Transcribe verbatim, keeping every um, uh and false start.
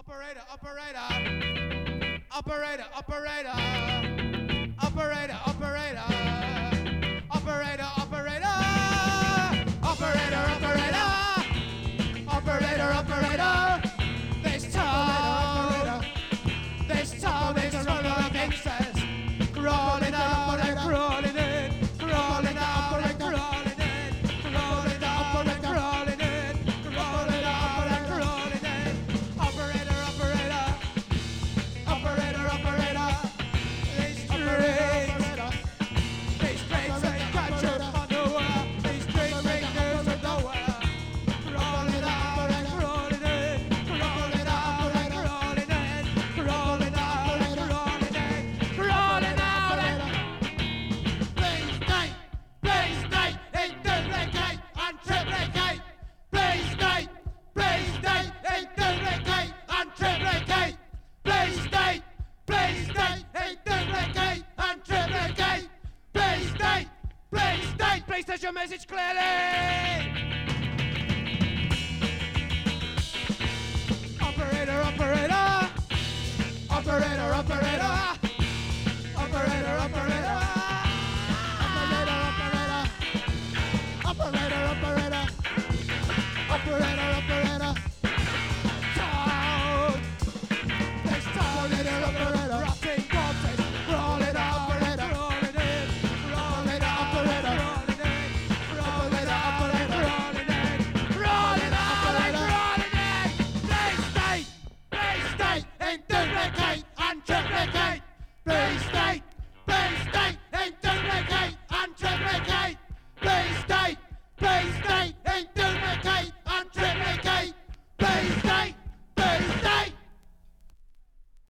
Operator, operator, operator, operator, operator, operator, operator, operator, operator, operator, operator, operator. This town, this town is full of gangsters, crawling out and crawling in, crawling out and crawling in, crawling out and crawling in, crawling out and crawling in. Operator, operator, operator, operator. These streets, these streets ain't got your underwear. These streets ain't girls with nowhere. Crawling out and crawling in, crawling out and crawling in, crawling out and crawling in, crawling out and. Blaze night, blaze night, and duplicate and triplicate. Blaze night, blaze night, and duplicate and triplicate. Blaze night, blaze night, and duplicate and triplicate. Blaze night, blaze night, please state your message clearly. Operator, operator, operator, operator, operator, operator, operator, operator, operator, operator, operator,